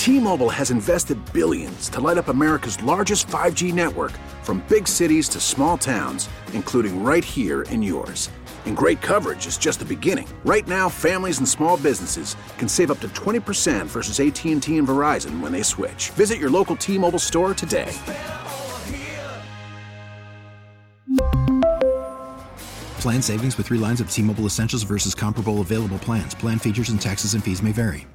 T-Mobile has invested billions to light up America's largest 5G network, from big cities to small towns, including right here in yours. And great coverage is just the beginning. Right now, families and small businesses can save up to 20% versus AT&T and Verizon when they switch. Visit your local T-Mobile store today. Plan savings with 3 lines of T-Mobile Essentials versus comparable available plans. Plan features and taxes and fees may vary.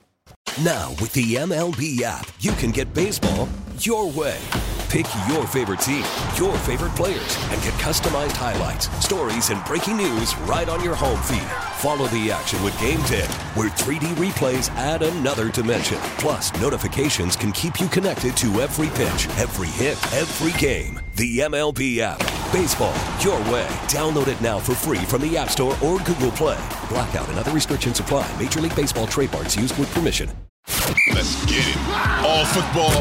Now, with the MLB app, you can get baseball your way. Pick your favorite team, your favorite players, and get customized highlights, stories, and breaking news right on your home feed. Follow the action with Game Day, where 3D replays add another dimension. Plus, notifications can keep you connected to every pitch, every hit, every game. The MLB app. Baseball your way. Download it now for free from the App Store or Google Play. Blackout and other restrictions apply. Major League Baseball trademarks used with permission. Let's get it. All football,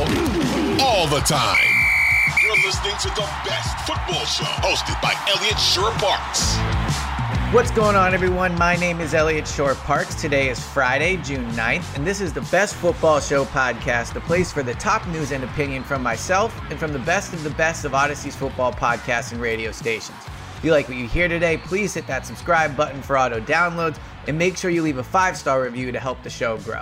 all the time. You're listening to the best football show, hosted by Elliot Shore-Parks. What's going on, everyone? My name is Elliot Shore-Parks. Today is Friday, June 9th, and this is the Best Football Show podcast, the place for the top news and opinion from myself and from the best of Odyssey's football podcasts and radio stations. If you like what you hear today, please hit that subscribe button for auto downloads and make sure you leave a 5-star review to help the show grow.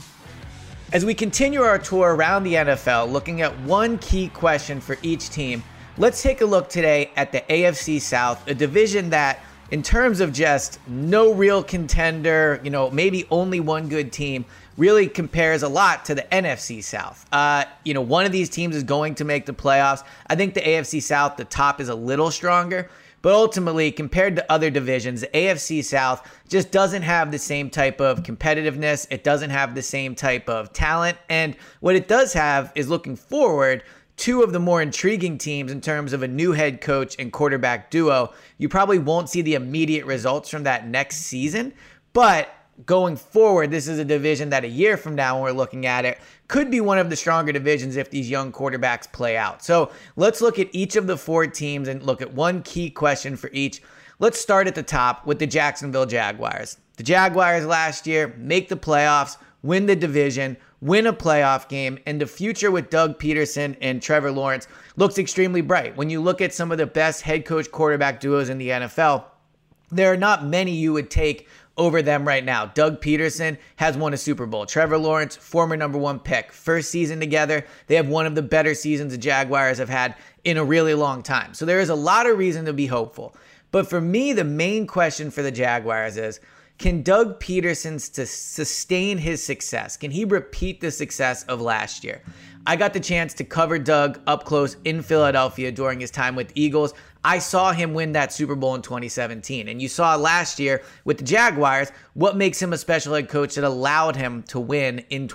As we continue our tour around the NFL, looking at one key question for each team, let's take a look today at the AFC South, a division that, in terms of just no real contender, maybe only one good team, really compares a lot to the NFC South. One of these teams is going to make the playoffs. I think the AFC South, the top is a little stronger. But ultimately, compared to other divisions, the AFC South just doesn't have the same type of competitiveness. It doesn't have the same type of talent. And what it does have is, looking forward, two of the more intriguing teams in terms of a new head coach and quarterback duo. You probably won't see the immediate results from that next season, but going forward, this is a division that a year from now, when we're looking at it, could be one of the stronger divisions if these young quarterbacks play out. So let's look at each of the 4 teams and look at one key question for each. Let's start at the top with the Jacksonville Jaguars. The Jaguars last year make the playoffs, win the division, win a playoff game, and the future with Doug Peterson and Trevor Lawrence looks extremely bright. When you look at some of the best head coach quarterback duos in the NFL, there are not many you would take over them right now. Doug Peterson has won a Super Bowl. Trevor Lawrence, former number 1 pick. First season together, they have one of the better seasons the Jaguars have had in a really long time. So there is a lot of reason to be hopeful. But for me, the main question for the Jaguars is, can Doug Peterson sustain his success? Can he repeat the success of last year? I got the chance to cover Doug up close in Philadelphia during his time with Eagles. I saw him win that Super Bowl in 2017. And you saw last year with the Jaguars what makes him a special head coach that allowed him to win in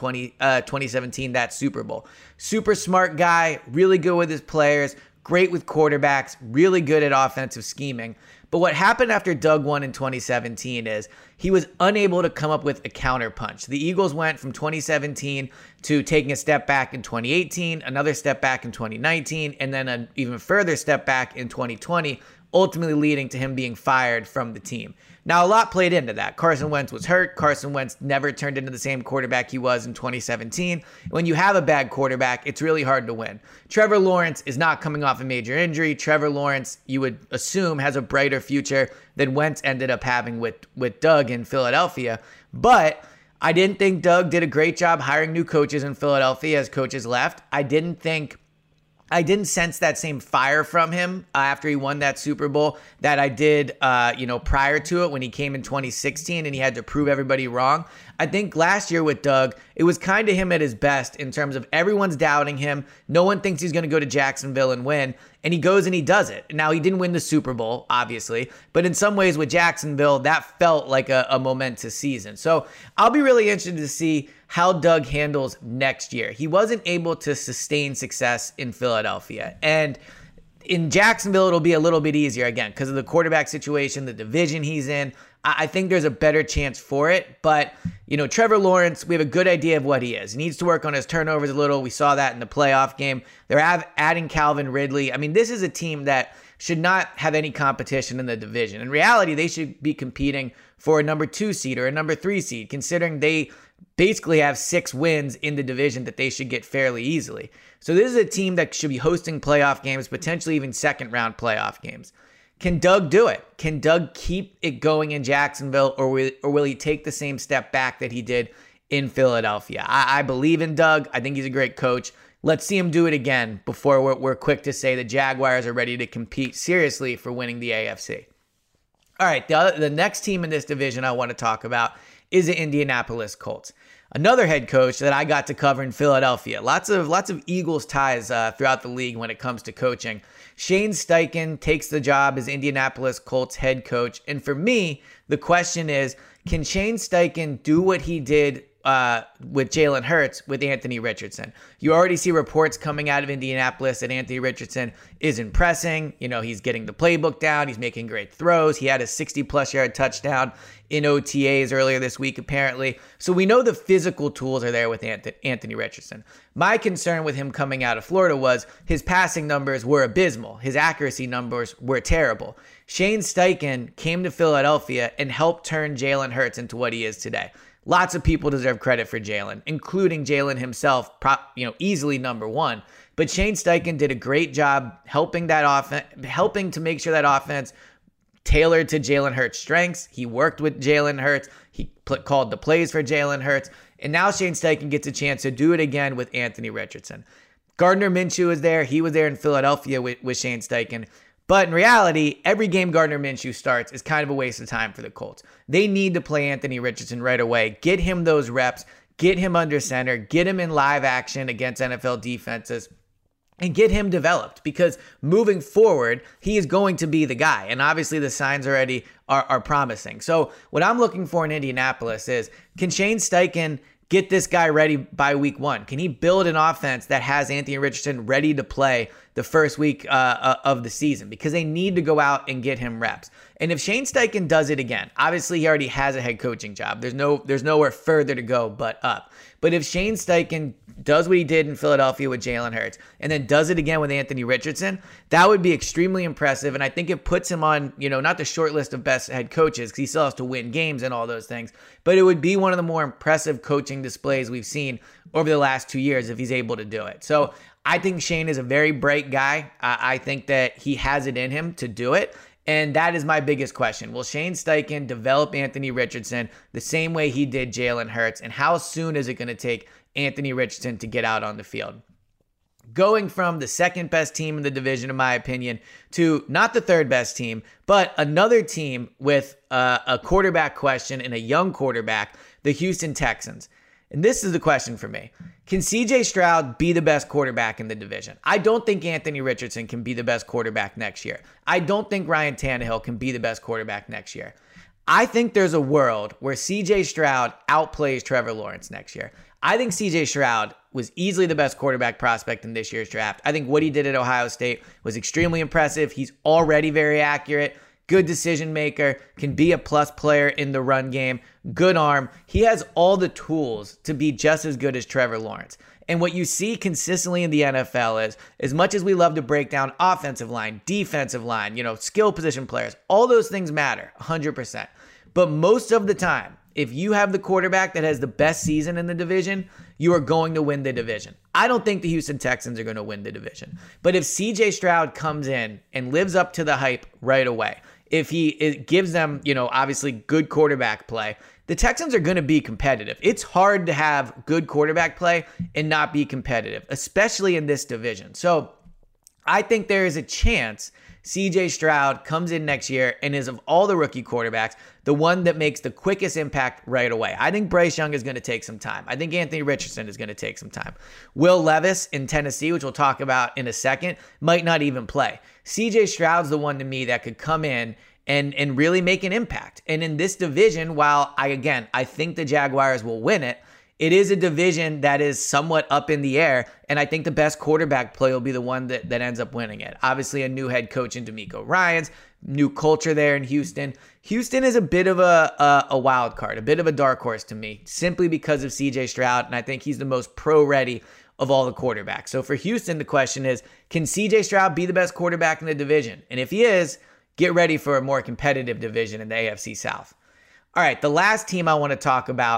2017, that Super Bowl. Super smart guy, really good with his players, great with quarterbacks, really good at offensive scheming. But what happened after Doug won in 2017 is he was unable to come up with a counterpunch. The Eagles went from 2017 to taking a step back in 2018, another step back in 2019, and then an even further step back in 2020, ultimately leading to him being fired from the team. Now, a lot played into that. Carson Wentz was hurt. Carson Wentz never turned into the same quarterback he was in 2017. When you have a bad quarterback, it's really hard to win. Trevor Lawrence is not coming off a major injury. Trevor Lawrence, you would assume, has a brighter future than Wentz ended up having with Doug in Philadelphia. But I didn't think Doug did a great job hiring new coaches in Philadelphia as coaches left. I didn't sense that same fire from him after he won that Super Bowl that I did, prior to it when he came in 2016 and he had to prove everybody wrong. I think last year with Doug, it was kind of him at his best in terms of everyone's doubting him. No one thinks he's going to go to Jacksonville and win. And he goes and he does it. Now, he didn't win the Super Bowl, obviously, but in some ways with Jacksonville, that felt like a momentous season. So I'll be really interested to see how Doug handles next year. He wasn't able to sustain success in Philadelphia. And in Jacksonville, it'll be a little bit easier, again, because of the quarterback situation, the division he's in. I think there's a better chance for it. But, Trevor Lawrence, we have a good idea of what he is. He needs to work on his turnovers a little. We saw that in the playoff game. They're adding Calvin Ridley. I mean, this is a team that should not have any competition in the division. In reality, they should be competing for a number 2 seed or a number 3 seed, considering they basically have 6 wins in the division that they should get fairly easily. So this is a team that should be hosting playoff games, potentially even second round playoff games. Can Doug do it? Can Doug keep it going in Jacksonville, or will he take the same step back that he did in Philadelphia? I believe in Doug. I think he's a great coach. Let's see him do it again before we're quick to say the Jaguars are ready to compete seriously for winning the AFC. All right, the next team in this division I want to talk about is the Indianapolis Colts. Another head coach that I got to cover in Philadelphia. Lots of Eagles ties throughout the league when it comes to coaching. Shane Steichen takes the job as Indianapolis Colts head coach. And for me, the question is, can Shane Steichen do what he did with Jalen Hurts with Anthony Richardson? You already see reports coming out of Indianapolis that Anthony Richardson is impressing. He's getting the playbook down. He's making great throws. He had a 60-plus yard touchdown in OTAs earlier this week, apparently. So we know the physical tools are there with Anthony Richardson. My concern with him coming out of Florida was his passing numbers were abysmal. His accuracy numbers were terrible. Shane Steichen came to Philadelphia and helped turn Jalen Hurts into what he is today. Lots of people deserve credit for Jalen, including Jalen himself, easily number one. But Shane Steichen did a great job helping to make sure that offense tailored to Jalen Hurts' strengths. He worked with Jalen Hurts. He called the plays for Jalen Hurts. And now Shane Steichen gets a chance to do it again with Anthony Richardson. Gardner Minshew is there. He was there in Philadelphia with Shane Steichen. But in reality, every game Gardner Minshew starts is kind of a waste of time for the Colts. They need to play Anthony Richardson right away, get him those reps, get him under center, get him in live action against NFL defenses, and get him developed, because moving forward, he is going to be the guy. And obviously the signs already are promising. So what I'm looking for in Indianapolis is, can Shane Steichen get this guy ready by week 1? Can he build an offense that has Anthony Richardson ready to play the first week of the season? Because they need to go out and get him reps. And if Shane Steichen does it again, obviously he already has a head coaching job. There's nowhere further to go but up. But if Shane Steichen does what he did in Philadelphia with Jalen Hurts, and then does it again with Anthony Richardson, that would be extremely impressive. And I think it puts him on, not the short list of best head coaches, because he still has to win games and all those things, but it would be one of the more impressive coaching displays we've seen over the last 2 years if he's able to do it. So I think Shane is a very bright guy. I think that he has it in him to do it. And that is my biggest question. Will Shane Steichen develop Anthony Richardson the same way he did Jalen Hurts? And how soon is it going to take Anthony Richardson to get out on the field? Going from the second best team in the division, in my opinion, to not the third best team, but another team with a quarterback question and a young quarterback, the Houston Texans. And this is the question for me. Can CJ Stroud be the best quarterback in the division? I don't think Anthony Richardson can be the best quarterback next year. I don't think Ryan Tannehill can be the best quarterback next year. I think there's a world where CJ Stroud outplays Trevor Lawrence next year. I think CJ Stroud was easily the best quarterback prospect in this year's draft. I think what he did at Ohio State was extremely impressive. He's already very accurate. Good decision maker, can be a plus player in the run game, good arm. He has all the tools to be just as good as Trevor Lawrence. And what you see consistently in the NFL is, as much as we love to break down offensive line, defensive line, skill position players, all those things matter 100%. But most of the time, if you have the quarterback that has the best season in the division, you are going to win the division. I don't think the Houston Texans are going to win the division. But if CJ Stroud comes in and lives up to the hype right away, if it gives them, obviously good quarterback play, the Texans are going to be competitive. It's hard to have good quarterback play and not be competitive, especially in this division. So I think there is a chance CJ Stroud comes in next year and is, of all the rookie quarterbacks, the one that makes the quickest impact right away. I think Bryce Young is going to take some time. I think Anthony Richardson is going to take some time. Will Levis in Tennessee, which we'll talk about in a second, might not even play. CJ Stroud's the one to me that could come in and really make an impact. And in this division, while I think the Jaguars will win it, it is a division that is somewhat up in the air, and I think the best quarterback play will be the one that ends up winning it. Obviously, a new head coach in DeMeco Ryans, new culture there in Houston. Houston is a bit of a wild card, a bit of a dark horse to me, simply because of CJ Stroud, and I think he's the most pro-ready of all the quarterbacks. So for Houston, the question is, can CJ Stroud be the best quarterback in the division? And if he is, get ready for a more competitive division in the AFC South. All right, the last team I want to talk about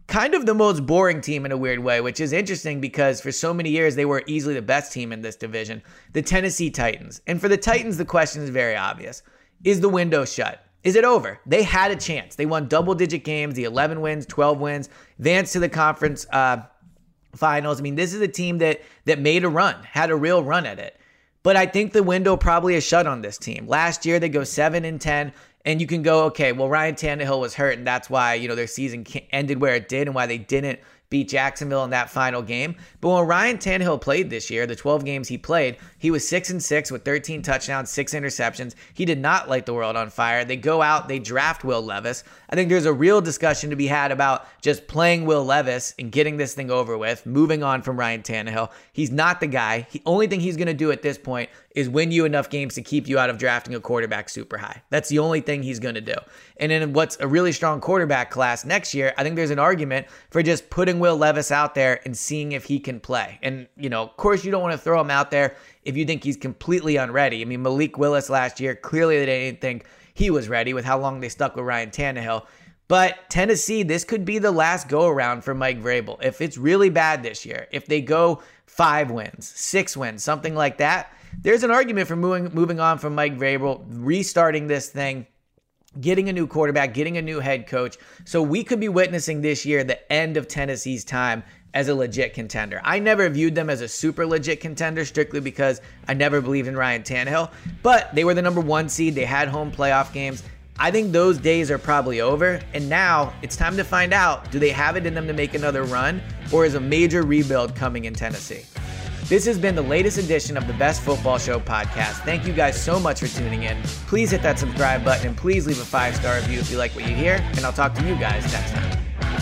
kind of the most boring team in a weird way, which is interesting because for so many years they were easily the best team in this division, the Tennessee Titans. And for the Titans, the question is very obvious. Is the window shut? Is it over? They had a chance. They won double-digit games, the 11 wins, 12 wins, advanced to the conference finals. I mean, this is a team that made a run, had a real run at it. But I think the window probably is shut on this team. Last year, they go 7-10. And you can go, okay, well, Ryan Tannehill was hurt, and that's why, their season ended where it did and why they didn't beat Jacksonville in that final game. But when Ryan Tannehill played this year, the 12 games he played, he was 6-6 with 13 touchdowns, 6 interceptions. He did not light the world on fire. They go out, they draft Will Levis. I think there's a real discussion to be had about just playing Will Levis and getting this thing over with, moving on from Ryan Tannehill. He's not the guy. The only thing he's going to do at this point is win you enough games to keep you out of drafting a quarterback super high. That's the only thing he's going to do. And in what's a really strong quarterback class next year, I think there's an argument for just putting Will Levis out there and seeing if he can play. And, of course, you don't want to throw him out there if you think he's completely unready. I mean, Malik Willis last year, clearly they didn't think he was ready with how long they stuck with Ryan Tannehill. But Tennessee, this could be the last go-around for Mike Vrabel. If it's really bad this year, if they go 5 wins, 6 wins, something like that, there's an argument for moving on from Mike Vrabel, restarting this thing, getting a new quarterback, getting a new head coach. So we could be witnessing this year the end of Tennessee's time as a legit contender. I never viewed them as a super legit contender strictly because I never believed in Ryan Tannehill, but they were the number 1 seed. They had home playoff games. I think those days are probably over, and now it's time to find out, do they have it in them to make another run, or is a major rebuild coming in Tennessee? This has been the latest edition of the Best Football Show podcast. Thank you guys so much for tuning in. Please hit that subscribe button and please leave a 5-star review if you like what you hear, and I'll talk to you guys next time.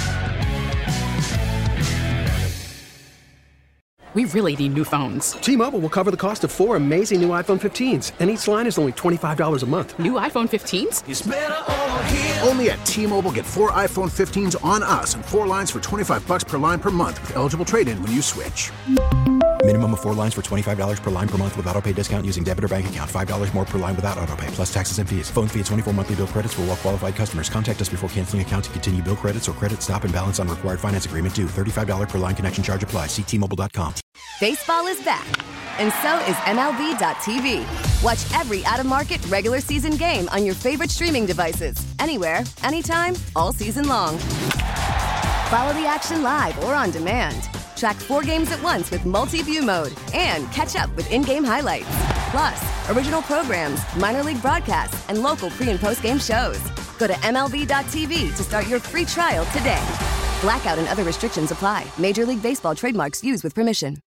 We really need new phones. T-Mobile will cover the cost of 4 amazing new iPhone 15s, and each line is only $25 a month. New iPhone 15s? It's better over here. Only at T-Mobile, get 4 iPhone 15s on us and 4 lines for $25 per line per month with eligible trade-in when you switch. Minimum of 4 lines for $25 per line per month with autopay discount using debit or bank account. $5 more per line without autopay, plus taxes and fees. Phone fee at 24 monthly bill credits for well-qualified customers. Contact us before canceling account to continue bill credits or credit stop and balance on required finance agreement due. $35 per line connection charge applies. See T-Mobile.com. Baseball is back, and so is MLB.tv. Watch every out-of-market regular season game on your favorite streaming devices, anywhere, anytime, all season long. Follow the action live or on demand. Track 4 games at once with multi-view mode and catch up with in-game highlights. Plus, original programs, minor league broadcasts, and local pre- and post-game shows. Go to MLB.tv to start your free trial today. Blackout and other restrictions apply. Major League Baseball trademarks used with permission.